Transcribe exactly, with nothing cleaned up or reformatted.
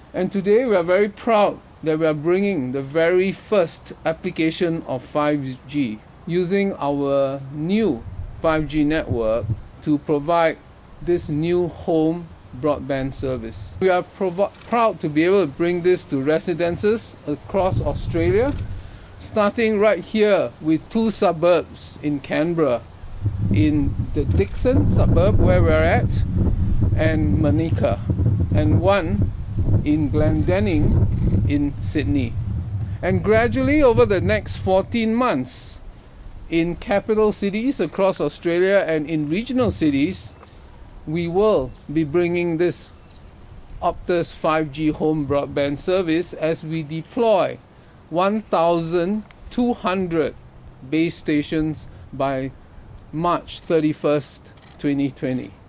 And today we are very proud that we are bringing the very first application of five G using our new five G network to provide this new home broadband service. We are proud to be able to bring this to residences across Australia, starting right here with two suburbs in Canberra, in the Dixon suburb where we're at, and Manuka, and one in Glendenning in Sydney. And gradually over the next fourteen months, in capital cities across Australia and in regional cities, we will be bringing this Optus five G home broadband service as we deploy one thousand two hundred base stations by March thirty-first, twenty twenty.